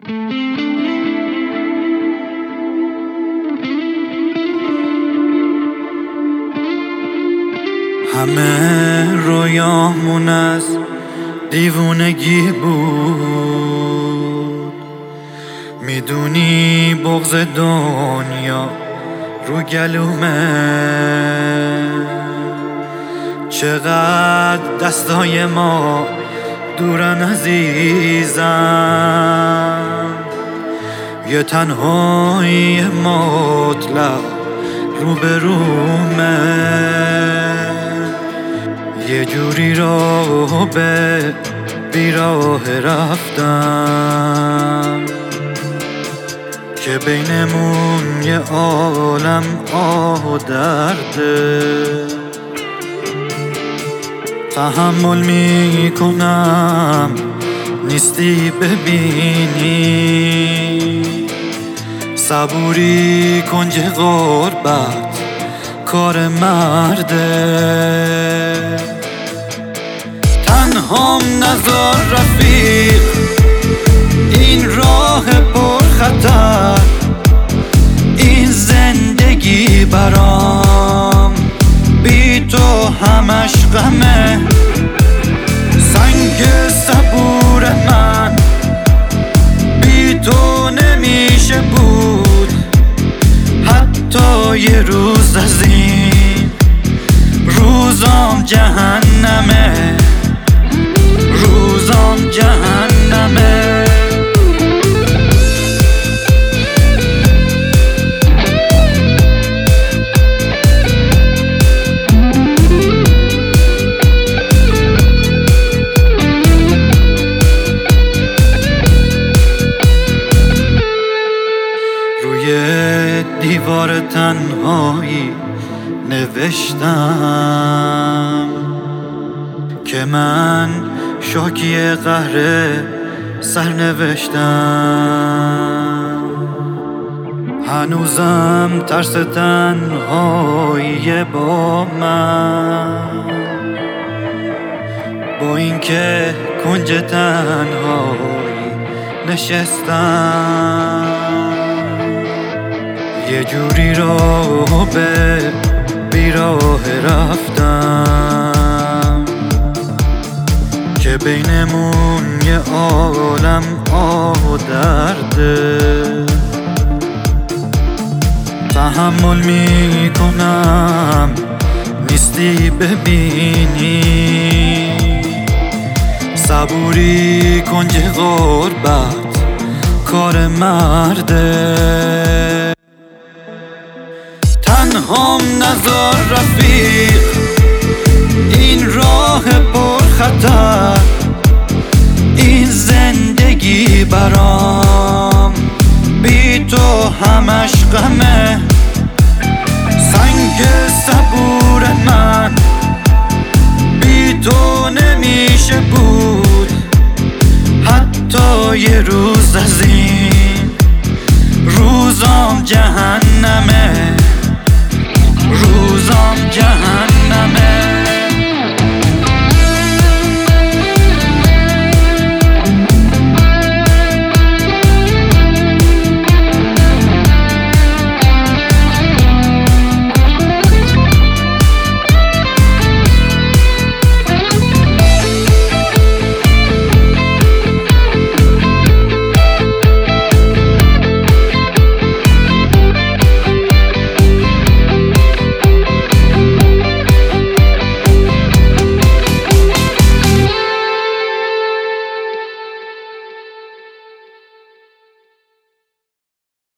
همه رویامون از دیوونگی بود، میدونی بغض دنیا رو گلومه، چقدر دستای ما دورن عزیزم، یه تنهایی مطلق روبرومه، یه جوری رو به بیراه رفتم که بینمون یه عالم آه و درده، تحمل میکنم نیستی ببینی، صبوری کنج غربت کار مرده، تنهام نذار رفیق این راه پر خطر، این زندگی برام بی تو همش غمه، سنگ صبور من بی تو نمیشه بود، حتی یه روز از این روزام جهنمه، روزام جهنمه. روی دیوار تنهایی نوشتم که من شاکی قهر سرنوشتم، هنوزم ترس تنهایی با من، با اینکه کنج تنهایی نشستم، یه جوری رو به بیراه رفتم که بینمون یه عالم آه و درده، تحمل میکنم نیستی ببینی، صبوری کنج غربت کار مرده، تنهام نذار رفیق این راه پر خطر، این زندگی برام بی تو همش غمه، سنگ صبور من بی تو نمیشه بود، حتی یه روز از این روزام جهنمه، روزام جهنمه.